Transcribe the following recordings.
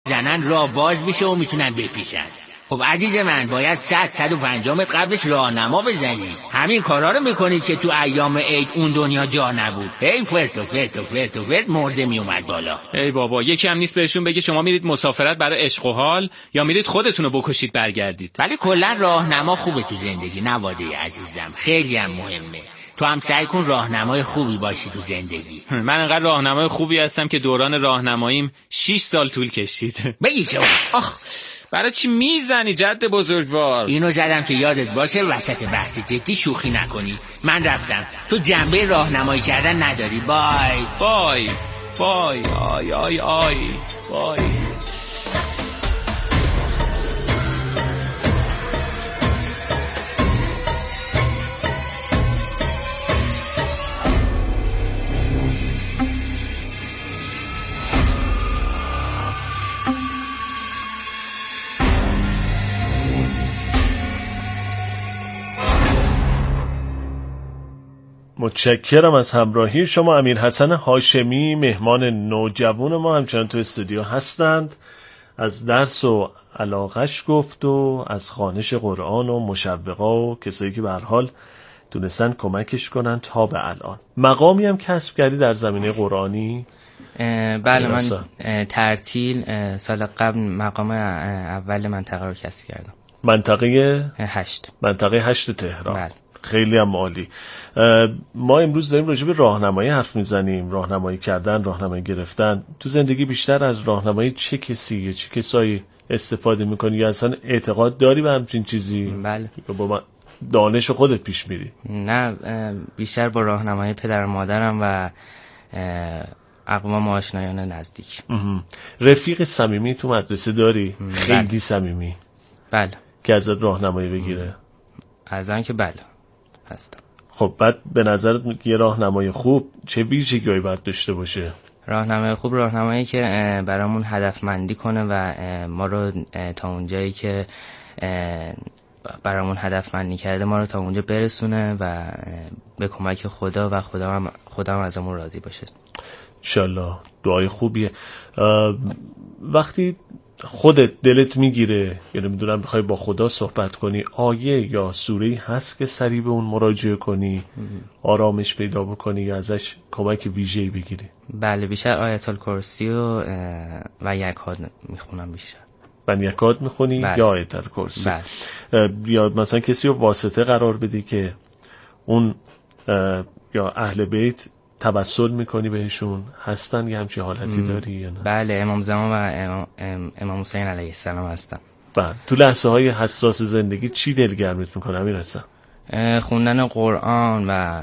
زنن راه باز بشه و میتونن بپیشن. خب عزیز من باید 150 متر قبلش راهنما بزنی. همین کارا رو میکنی که تو ایام عید اون دنیا جا نبود. هی فرت مرده میومد بالا. ای بابا یکی هم نیست بهشون بگه شما میرید مسافرت برای عشق و حال یا میرید خودتونو بکشید برگردید. ولی کلا راهنما خوبه تو زندگی نواده عزیزم، خیلی هم مهمه. تو هم سعی کن راهنمای خوبی باشی تو زندگی. من انقدر راهنمای خوبی هستم که دوران راهنماییم 6 سال طول کشید. بگی چه؟ آخ برای چی میزنی جد بزرگوار؟ اینو زدم که یادت باشه وسط بحث جدی شوخی نکنی. من رفتم، تو جنبه راهنمایی کردن نداری. بای بای بای آی آی آی بای. متشکرم از همراهی شما. امیر حسن هاشمی مهمان نوجوان ما همچنان تو استودیو هستند. از درس و علاقش گفت و از خوانش قرآن و مشوقا و کسایی که به هر حال تونستن کمکش کنن تا به الان. مقامی هم کسب کردی در زمینه قرآنی؟ بله من ترتیل سال قبل مقام اول منطقه رو کسب کردم. منطقه 8. منطقه 8 تهران. بله. خیلی هم عالی. ما امروز داریم راجع به راهنمایی حرف میزنیم، راهنمایی کردن، راهنمایی گرفتن. تو زندگی بیشتر از راهنمایی چه کسی یا چه کسایی استفاده میکنی یا اصلا اعتقاد داری به همچین چیزی؟ بله. یا با دانش خودت پیش میری؟ نه بیشتر با راهنمایی پدر و مادرم و اقوام آشنایان نزدیک. رفیق صمیمی تو مدرسه داری؟ خیلی صمیمی؟ بله. که ازت راهنمایی بگیره؟ ازن که بله هستم. خب بعد به نظرت یه راهنمای خوب چه ویژگی‌هایی باید داشته باشه؟ راهنمای خوب راهنمایی که برامون هدفمندی کنه و ما رو تا اونجایی که برامون هدفمندی کرده ما رو تا اونجا برسونه و به کمک خدا و خدا هم ازمون راضی باشه. انشالله. دعای خوبیه. وقتی خودت دلت میگیره یا نمیدونم میخوای با خدا صحبت کنی، آیه یا سوره‌ای هست که سریع به اون مراجعه کنی، آرامش پیدا بکنی یا ازش کمک ویژه‌ای بگیری؟ بله بیشتر آیت الکرسی و یکاد میخونم بیشتر. من یکاد میخونی؟ بله. یا آیت الکرسی؟ بله. یا مثلا کسی رو واسطه قرار بدی که اون یا اهل بیت توسل میکنی بهشون، هستن یه همچین حالتی داری یا نه؟ بله امام زمان و امام حسین علیه السلام هستن. بله. تو لحظه های حساس زندگی چی دلگرمت میکنه امیر حسن؟ خوندن قرآن و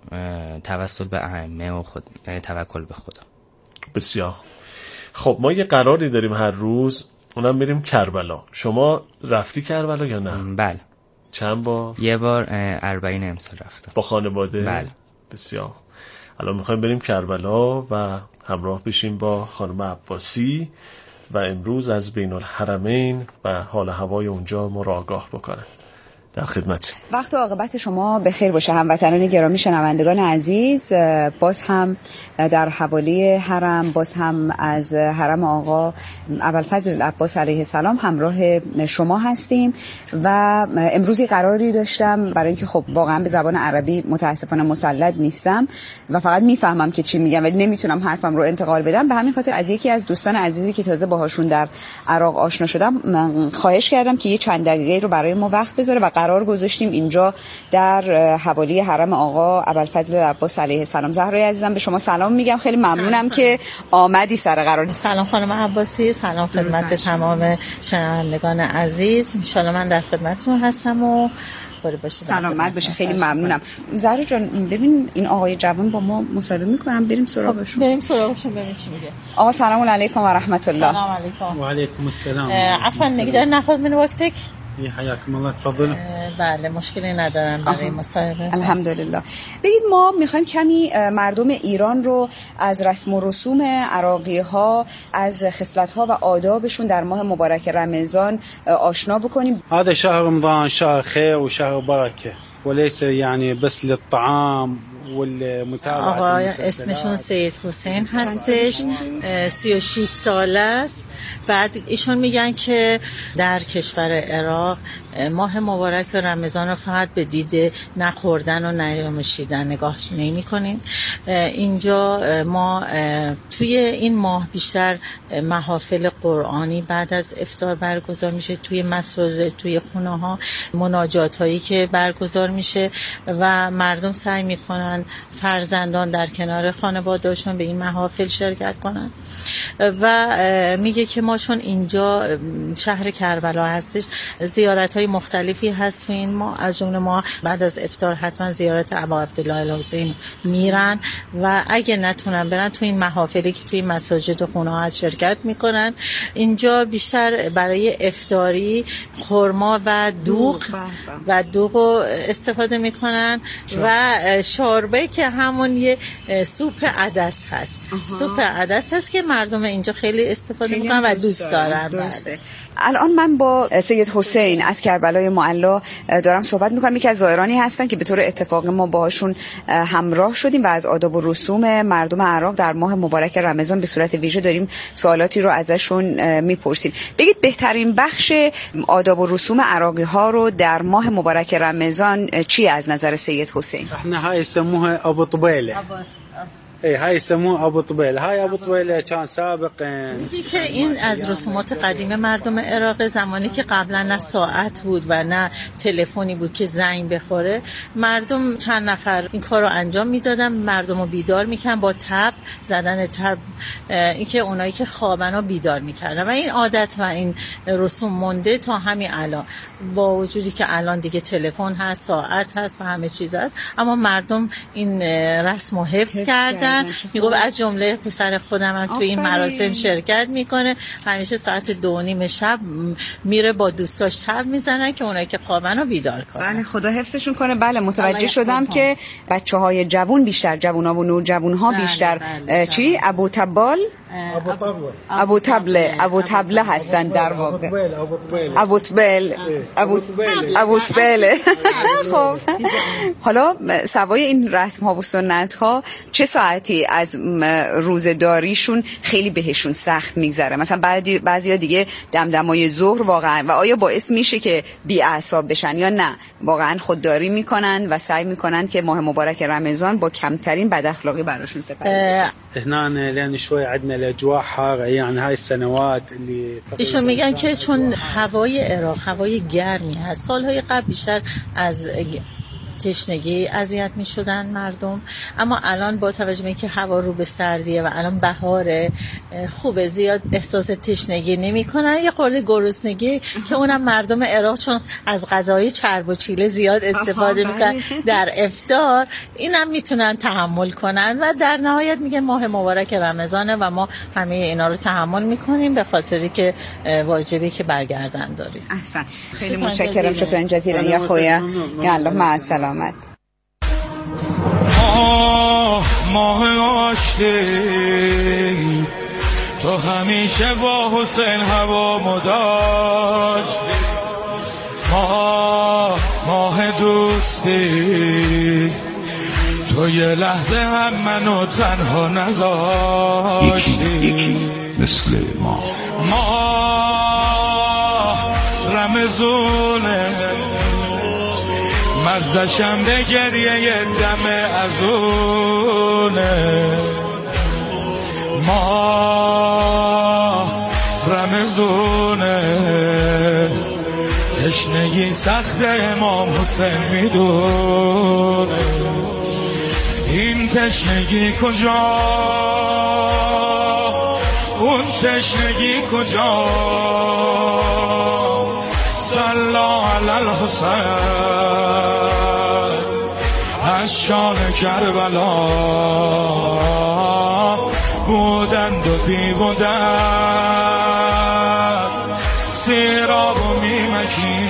توسل به ائمه و توکل به خدا. بسیار. خب ما یه قراری داریم هر روز، اونم بریم کربلا. شما رفتی کربلا یا نه؟ بله. چند بار؟ یه بار 40 امسال رفتم با خانواده؟ بله. بسیار. الان میخوایم بریم کربلا و همراه بشیم با خانم عباسی و امروز از بین الحرمین و حال هوای اونجا ما را آگاه بکنه. در خدمت. وقت و عاقبت شما بخیر باشه هموطنان گرامی، شنوندگان عزیز. باز هم در حوالی حرم، باز هم از حرم آقا ابوالفضل العباس علیه السلام همراه شما هستیم و امروز قراری داشتم برای اینکه خب واقعا به زبان عربی متاسفانه مسلط نیستم و فقط میفهمم که چی میگم ولی نمیتونم حرفم رو انتقال بدم. به همین خاطر از یکی از دوستان عزیزی که تازه باهاشون در عراق آشنا شدم من خواهش کردم که یه چند دقیقه رو برای ما وقت بذاره و قرار گذاشتیم اینجا در حوالی حرم آقا ابوالفضل العباس علیه السلام. زهرای عزیزم به شما سلام میگم، خیلی ممنونم که آمدی سر قرار. سلام خانم عباسی، سلام خدمت تمام شنوندگان عزیز. ان شاء الله من در خدمتتون هستم و سلامت باشه. خیلی ممنونم. زهرا جان ببین این آقای جوان با ما مصاحبه میکنن، بریم سراغشون. بریم سراغشون ببین چی میگه. آقا سلام علیکم و رحمت الله. سلام علیکم. و علیکم السلام. عفوا نگذار ناخذ من وقتك. حیاکم الله، تفضل. بله مشکلی ندارم برای مصاحبه. الحمدلله. بگید ما میخوایم کمی مردم ایران رو از رسم و رسوم عراقی ها، از خصلت ها و آدابشون در ماه مبارک رمضان آشنا بکنیم. هذا شهر رمضان شهر خير وشهر بركة وليس يعني بس للطعام والمتابعة آقا المسلسلات. اسمشون سید حسین هستش، 36 ساله است. بعد ایشون میگن که در کشور عراق ماه مبارک رمضان رو فقط به دید نخوردن و نیاموشیدن نگاه نمی کنیم. اینجا ما توی این ماه بیشتر محافل قرآنی بعد از افطار برگزار میشه، توی مساجد، توی خونه ها مناجات هایی که برگزار میشه و مردم سعی میکنن فرزندان در کنار خانواده‌شون به این محافل شرکت کنن. و میگه که ما چون اینجا شهر کربلا هستش زیارت های مختلفی هست تو این ما، از جمله ما بعد از افطار حتما زیارت ابا عبدالله الحسین میرن و اگه نتونن برن تو این محافلی که توی مساجد و خونه ها شرکت میکنن. اینجا بیشتر برای افطاری خرما و دوغ استفاده میکنن و شوربه که همون یه سوپ عدس هست. سوپ عدس هست که مردم اینجا خیلی استفاده میکنن و دوست دارن. الان من با سید حسین از کربلای معلی دارم صحبت میکنم. یکی از زائرانی هستن که به طور اتفاقی ما باهاشون همراه شدیم و از آداب و رسوم مردم عراق در ماه مبارک رمضان به صورت ویژه داریم سوالاتی رو ازشون میپرسیم. بگید بهترین بخش آداب و رسوم عراقی ها رو در ماه مبارک رمضان چی از نظر سید حسین؟ احنا هاي يسموها ابو طبيله. اي هاي يسموه ابو طبيله. هاي ابو طبيله كان سابقا. میگه که این از رسومات قدیم مردم عراق، زمانی که قبلا نه ساعت بود و نه تلفنی بود که زنگ بخوره، مردم چند نفر این کار رو انجام میدادن، مردم رو بیدار میکنن با تب زدن تب، اینکه اونایی که خوابن رو بیدار میکردن و این عادت و این رسوم مونده تا همین الان، با وجودی که الان دیگه تلفن هست، ساعت هست و همه چیز هست، اما مردم این رسم رو حفظ کردن. میگم از جمله پسر خودم هم توی این مراسم شرکت میکنه، همیشه ساعت 2:30 شب میره با دوستاش تب میزنن که اونایی که خوابن رو بیدار کنن. بله خدا حفظشون کنه. بله متوجه شدم که بچه‌های جوون بیشتر، جوونا و نوجوان‌ها بیشتر چی ابو طبله هستن در واقع. ابو طبله. خب حالا سوای این رسم ها و سنت ها چه ساعتی از روزه‌داریشون خیلی بهشون سخت میگذره؟ مثلا بعضیا دیگه دمدمای ظهر واقعا، و آیا باعث میشه که بی اعصاب بشن یا نه واقعا خودداری میکنن و سعی میکنن که ماه مبارک رمضان با کمترین بد اخلاقی براشون سپری بشه؟ هنا لان شوي عندنا الاجواء حاره، يعني هاي السنوات اللي ایشون میگن که چون هوای عراق هوای گرمی هست، سالهای قبل بیشتر از تشنگی اذیت میشدن مردم، اما الان با توجه به اینکه هوا رو به سردیه و الان بهاره، خوبه، زیاد احساس تشنگی نمیکنن. یه خورده گرسنگی که اونم مردم عراق چون از غذای چرب و چیله زیاد استفاده میکنن در افطار، اینم میتونن تحمل کنن و در نهایت میگه ماه مبارک رمضانه و ما همه اینا رو تحمل میکنیم به خاطری که واجبی که برگردن داریم. احسن، خیلی متشکرم، شکرا جزیلا یا خویا، یا الله مع السلامت. ماه آشتی تو همیشه با حسین هوا مداشت، ماه دوستی تو یه لحظه هم منو تنها نذاشتی، مثل ماه رمضونه مزدشم به گریه یه دم ازونه، ماه رمضونه تشنگی سخت امام حسین میدونه، این تشنگی کجا اون تشنگی کجا، صلی علی الحسین از شان کربلا بودند و بی بودند سیراب و میمکی.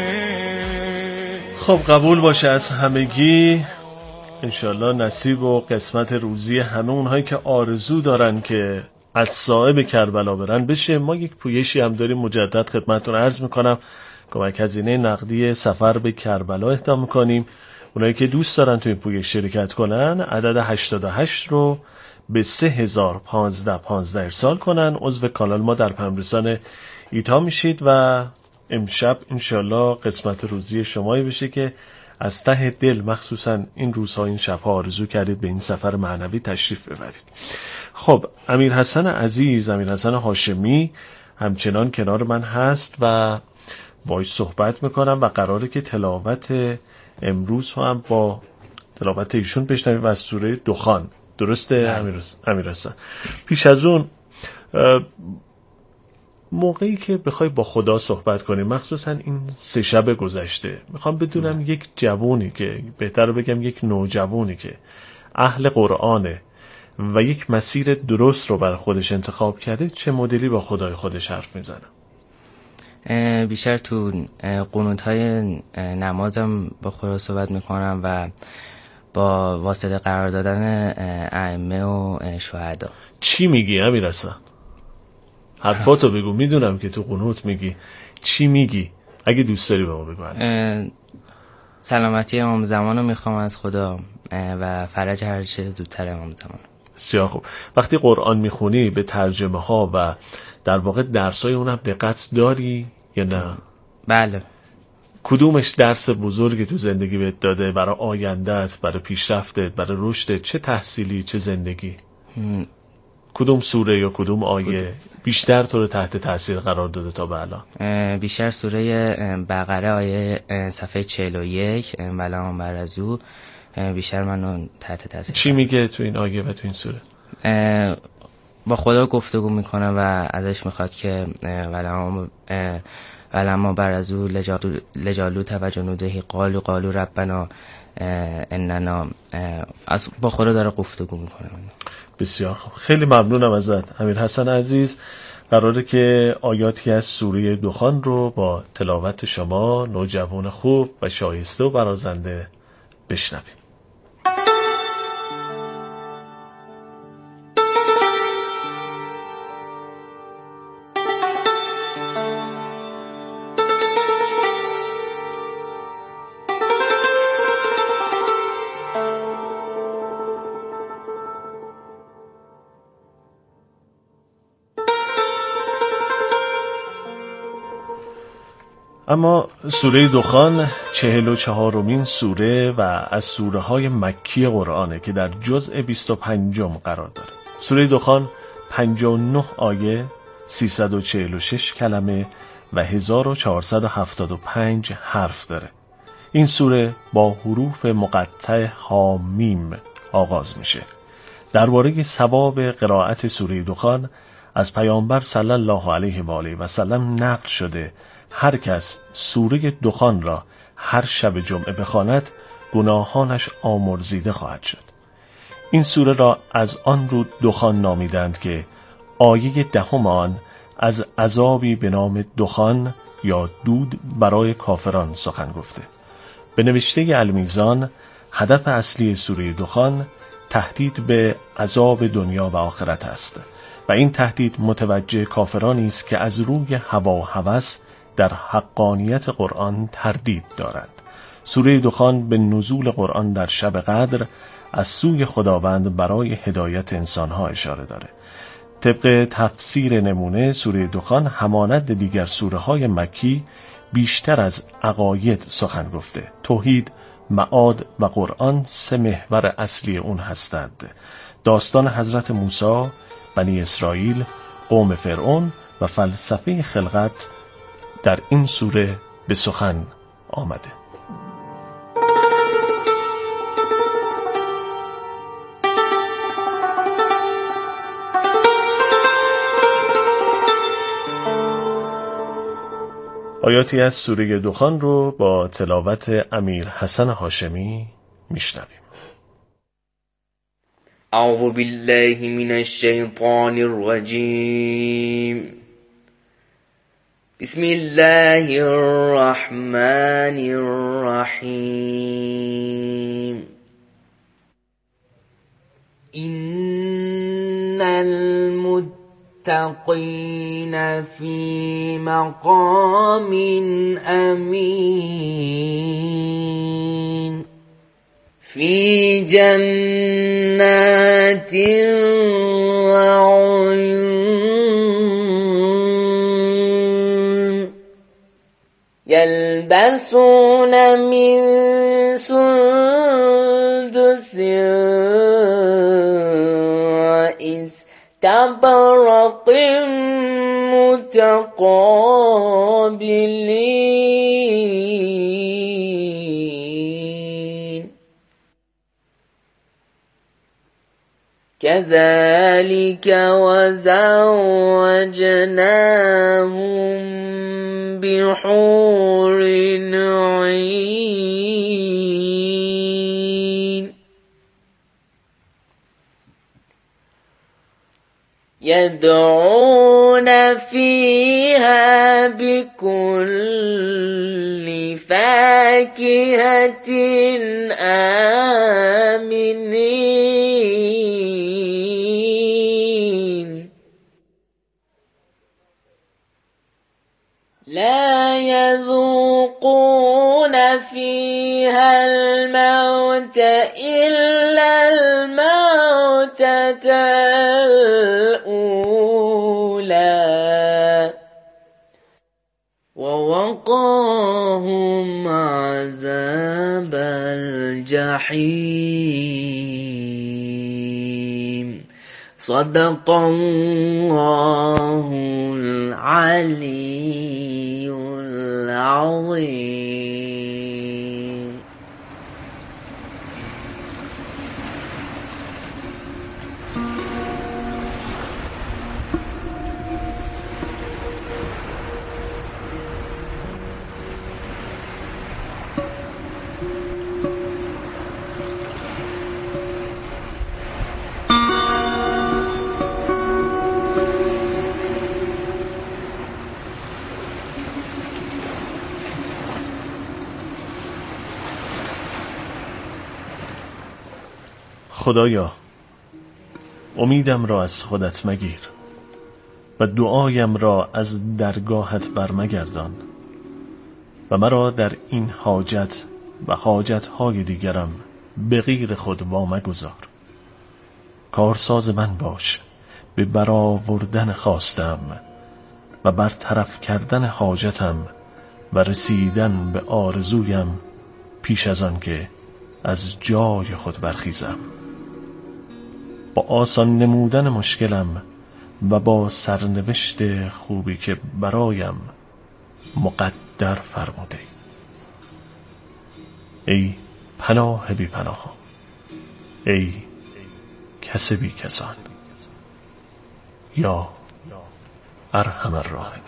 خب قبول باشه از همگی، انشالله نصیب و قسمت روزی همه اونهایی که آرزو دارن که از صاحب کربلا برن بشه. ما یک پویشی هم داریم مجدد خدمتتون عرض میکنم، کمک هزینه نقدی سفر به کربلا اهدا میکنیم اونایی که دوست دارن تو این پویش شرکت کنن عدد 88 رو به 3015 ارسال کنن. عضو کانال ما در پیام‌رسان ایتا میشید و امشب انشالله قسمت روزی شمایی بشه که از ته دل مخصوصا این روزها این شبها آرزو کردید به این سفر معنوی تشریف ببرید. خب امیر حسن عزیز، امیر حسن هاشمی همچنان کنار من هست و باهاش صحبت میکنم و قراره که تلاوت امروز هم با تلاوت ایشون بشنویم از سوره دخان. درسته امیر حسن؟ پیش از اون موقعی که بخوای با خدا صحبت کنی، مخصوصا این 3 شب گذشته، میخوام بدونم یک جوونی که بهتر بگم یک نوجوانی که اهل قرآنه و یک مسیر درست رو بر خودش انتخاب کرده، چه مدلی با خدای خودش حرف میزنه؟ بیشتر تو قنوت‌های نمازم با خدا صحبت میکنم و با واسطه قرار دادن ائمه و شهدا. چی میگی امیر حسن؟ حرفاتو بگو، میدونم که تو قنوت میگی. چی میگی؟ اگه دوست داری به ما بگو. سلامتی امام زمانو میخوام از خدا و فرج هر چه زودتر امام زمان. بسیار خوب. وقتی قرآن میخونی به ترجمه ها و در واقع درسای اونم دقت داری یا نه؟ بله. کدومش درس بزرگی تو زندگی بهت داده برای آیندهت، برای پیشرفتت، برای رشدت، چه تحصیلی چه زندگی؟ کدوم سوره یا کدوم آیه بیشتر تو رو تحت تاثیر قرار داده تا به الان؟ بیشتر سوره بقره آیه صفحه 41 ولهم برزو بیشتر منو تحت تاثیر. چی میگه تو این آیه و تو این سوره؟ با خدا گفتگو میکنه و ازش میخواد که ولما برزو لجالوت و جنوده قالو ربنا اننا، با خدا داره گفتگو میکنه. بسیار خوب، خیلی ممنونم ازت امیر حسن عزیز. قراره که آیاتی از سوره دخان رو با تلاوت شما نوجوان خوب و شایسته و برازنده بشنویم. اما سوره دخان 44مین سوره و از سوره های مکی قرآنه که در جزء 25 قرار داره. سوره دخان 59 آیه، 346 کلمه و 1475 حرف داره. این سوره با حروف مقطع حامیم آغاز میشه. درباره ثواب قرائت سوره دخان از پیامبر صلی الله علیه و آله و سلم نقل شده هر کس سوره دخان را هر شب جمعه بخواند گناهانش آمرزیده خواهد شد. این سوره را از آن رو دخان نامیدند که آیه 10 آن از عذابی به نام دخان یا دود برای کافران سخن گفته. به نوشته المیزان هدف اصلی سوره دخان تهدید به عذاب دنیا و آخرت است و این تهدید متوجه کافرانی است که از روی هوا و هوس در حقانیت قرآن تردید دارند. سوره دخان به نزول قرآن در شب قدر از سوی خداوند برای هدایت انسانها اشاره داره. طبق تفسیر نمونه سوره دخان همانند دیگر سوره های مکی بیشتر از عقاید سخن گفته. توحید، معاد و قرآن 3 محور اصلی اون هستند. داستان حضرت موسی، بنی اسرائیل، قوم فرعون و فلسفه خلقت در این سوره به سخن آمده. آیاتی از سوره دخان رو با تلاوت امیر حسن هاشمی میشنویم. اعوذ بالله من الشیطان الرجیم. بسم الله الرحمن الرحیم. ان المتقین فی مقام امین. في جنات وعيون يلبسون من سندس واستبرق متقابلين كذلك وزوجناهم بحور عين يدعون فيها بكل فاكهة آمنين لا يذوقون فيها الموت إلا الموتة الأولى ووقاهم عذاب الجحيم صدق الله العلي العظيم. خدایا امیدم را از خودت مگیر و دعایم را از درگاهت برمگردان و مرا در این حاجت و حاجتهای دیگرم به غیر خود وامگذار. کارساز من باش به برآوردن خواستم و برطرف کردن حاجتم و رسیدن به آرزویم پیش از آن که از جای خود برخیزم. با آسان نمودن مشکلم و با سرنوشت خوبی که برایم مقدر فرموده ای پناه بی پناه، ای کس بی کسان، یا ارحم الراحمین.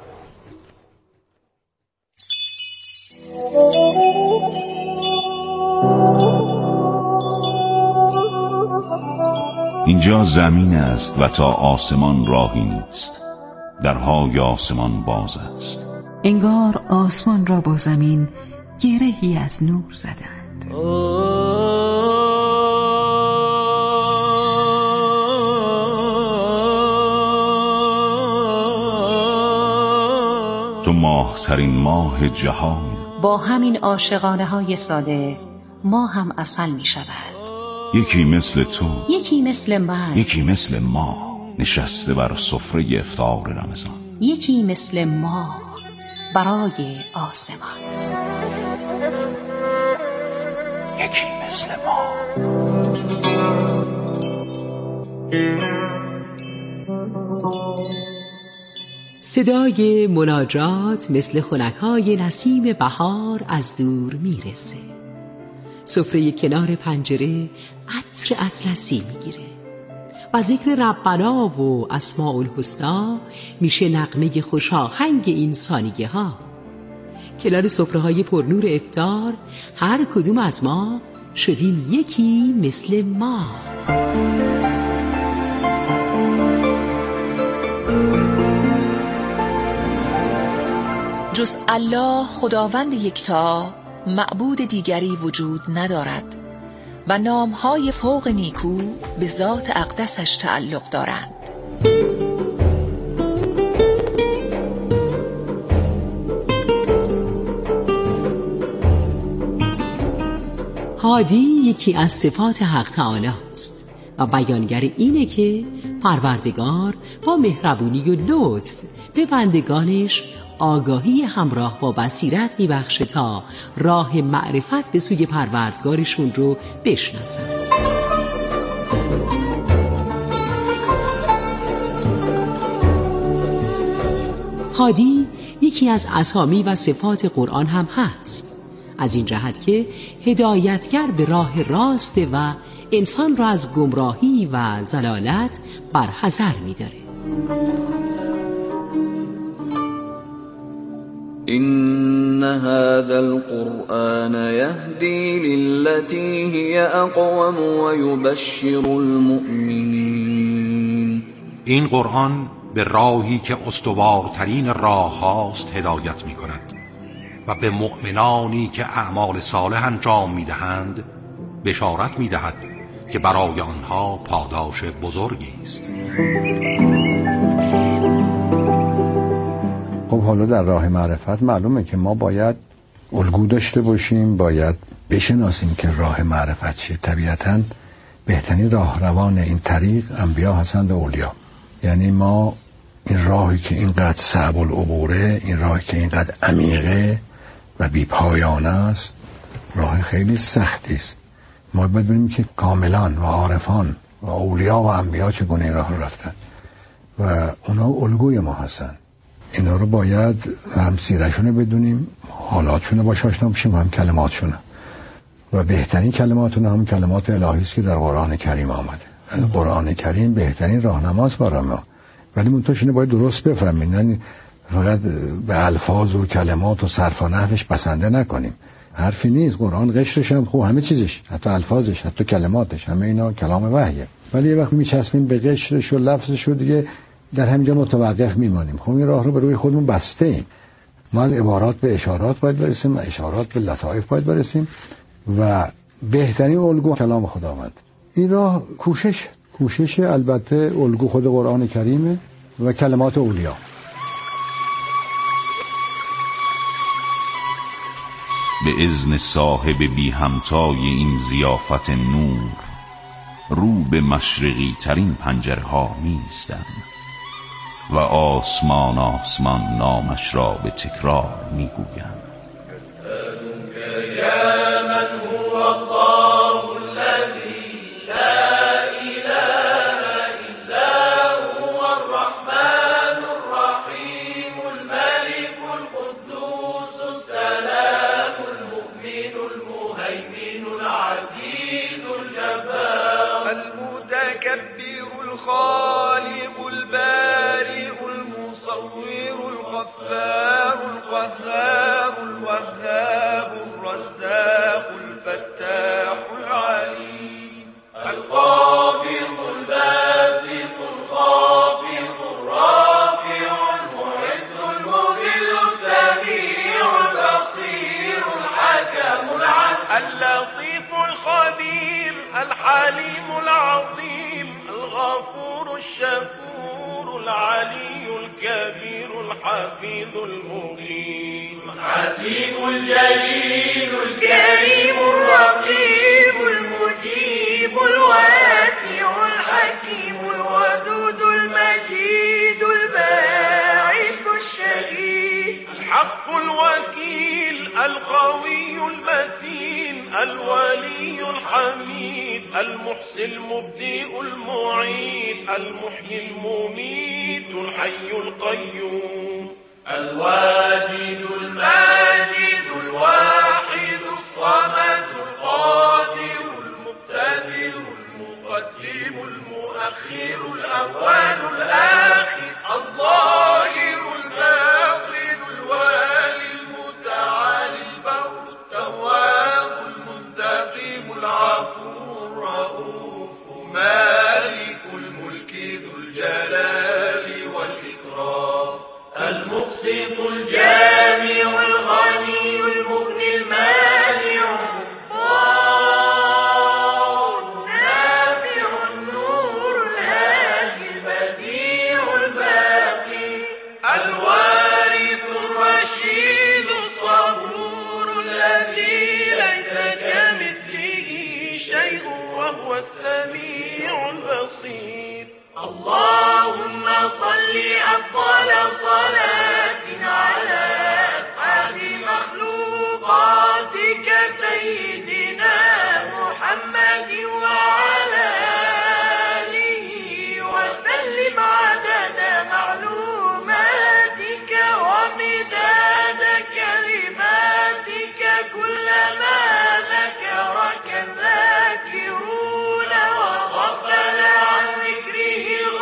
اینجا زمین است و تا آسمان راهی نیست، درهای آسمان باز است. انگار آسمان را با زمین گرهی از نور زدند. تو ماهترین ماه جهانی. با همین عاشقانه های ساده ما هم عسل می شود. یکی مثل تو، یکی مثل من، یکی مثل ما نشسته بر سفره افطار رمضان، یکی مثل ما برای آسمان، یکی مثل ما. صدای مناجات مثل خنک‌های نسیم بهار از دور میرسه. سفره کنار پنجره عطر اطلسی میگیره و ذکر ربنا و اسماء الحسنا میشه نغمه خوشاهنگ این ثانیه ها. کنار سفره های پرنور افطار هر کدوم از ما شدیم یکی مثل ما. جز الله خداوند یکتا معبود دیگری وجود ندارد و نامهای فوق نیکو به ذات اقدسش تعلق دارند. هادی یکی از صفات حق تعالی است و بیانگر اینه که پروردگار با مهربونی و لطف به بندگانش آگاهی همراه با بصیرت میبخشه تا راه معرفت به سوی پروردگارشون رو بشناسن. هادی یکی از اسامی و صفات قرآن هم هست، از این جهت که هدایتگر به راه راست و انسان را از گمراهی و ضلالت برحذر می‌داره. إن هذا القرآن يهدي للتي هي أقوم ويبشر المؤمنين. این قرآن به راهی که استوارترین راه هاست هدایت می کند و به مؤمنانی که اعمال صالح انجام می دهند بشارت می دهد که برای آنها پاداش بزرگی است. خب حالا در راه معرفت معلومه که ما باید الگو داشته باشیم، باید بشناسیم که راه معرفت چیه. طبیعتاً بهترین راهروان این طریق انبیا هستند و اولیا. یعنی ما این راهی که اینقدر صعب العبوره، این راهی که اینقدر عمیقه و بی پایانه است، راه خیلی سختی است. ما باید ببینیم که کاملان و عارفان و اولیا و انبیا چگونه این راه رو رفتن و اونا الگوی ما هستن. اینا رو باید هم سیرشونه بدونیم، حالاتشونه باش آشنا بشیم، هم کلماتشونه و بهترین کلماتون هم کلمات الهی است که در قرآن کریم آمده. قرآن کریم بهترین راهنماست برای ما، ولی منتهاشونه باید درست بفهمیم، یعنی فقط به الفاظ و کلمات و صرف و نحوش بسنده نکنیم. حرفی نیست، قرآن قشرش هم خوب، همه چیزش، حتی الفاظش، حتی کلماتش، همه اینا کلام وحیه، ولی یه وقت میچسبیم به قشرش و لفظش و دیگه در همینجا متوقف میمانیم. خب این راه رو به روی خودمون بسته ایم. ما از عبارات به اشارات باید برسیم، اشارات به لطائف باید برسیم و بهترین الگو کلام خداوند. این راه کوشش البته الگو خود قرآن کریمه و کلمات اولیا. به اذن صاحب بی همتای این ضیافت نور، رو به مشرقی ترین پنجره ها میستم و آسمان نامش را به تکرار میگویم. اللطيف الخبير الحليم العظيم الغفور الشكور العلي الكبير الحفيظ المغيث الحسيب الجليل الكريم الرقيب المجيب الواسع الحكيم الودود المجيد الباعث الشهيد الحق الوكيل القوي المتين الولي الحميد المحصي المبدئ المعيد المحيي المميت الحي القيوم الواجد الماجد الواحد الصمد القادر المقتدر المقدم المؤخر الأول الآخر الظاهر الباطن الوالي المتعالي البر التواب المنتقم العفو الرؤوف مالك الملك ذو الجلال والإكرام المقسط الجامع الغني المغني المانع النافع النور الهادي البديع الباقي الوارث الرشيد الصبور الذي ليس كمثله السميع البصير. اللهم صل أفضل صلاة على أسعد مخلوقاتك سيدنا محمد وعلى آله وسلم عدد معلوماتك ومداد كلماتك كلما ذكرك الذاكرون وغفل عن ذكره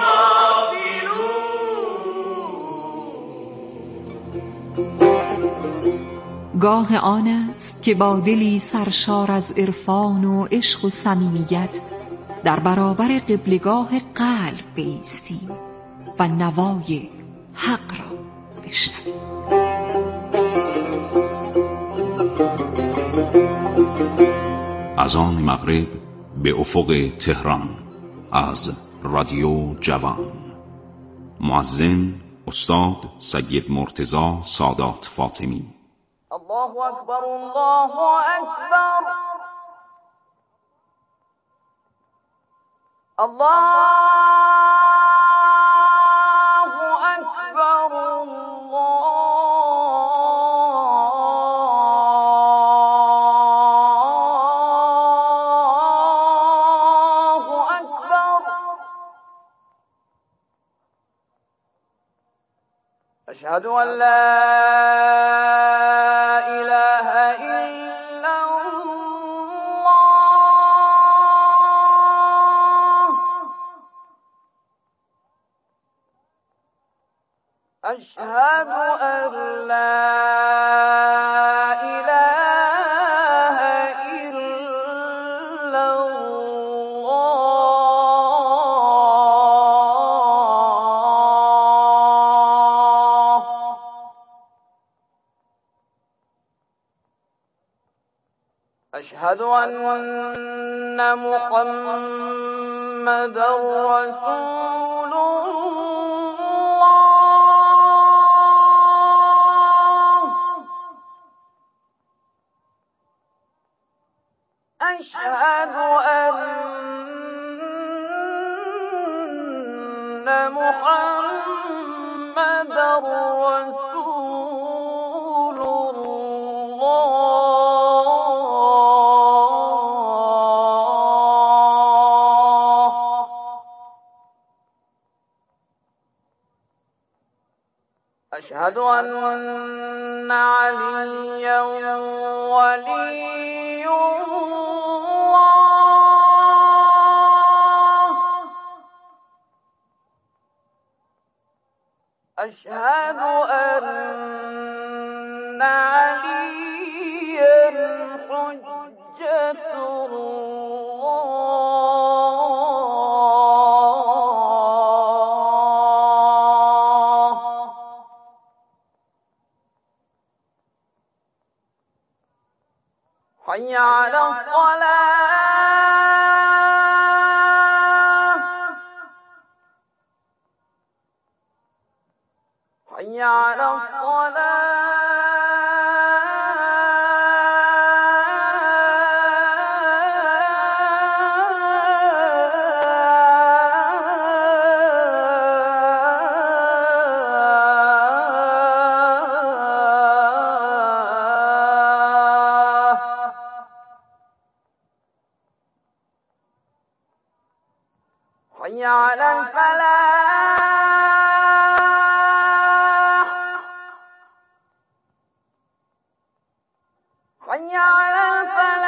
الغافلون. گاه آن است که با دلی سرشار از عرفان و عشق و صمیمیت در برابر قبلگاه قلب بایستیم و نوای حق را بشنویم. از آن مغرب به افق تهران از رادیو جوان. مؤذن استاد سید مرتضی سادات فاطمی. الله أكبر الله أكبر الله أكبر الله أكبر. أشهد أن لا أشهد أن لا إله إلا الله. أشهد أن محمدا رسول أشهد أن محمدا رسول الله. أشهد أن عليا ولي أشهد أن عليا حجة الله. حي على الصلاة حي على الصلاة. حي على الفلاح حي على الفلاح.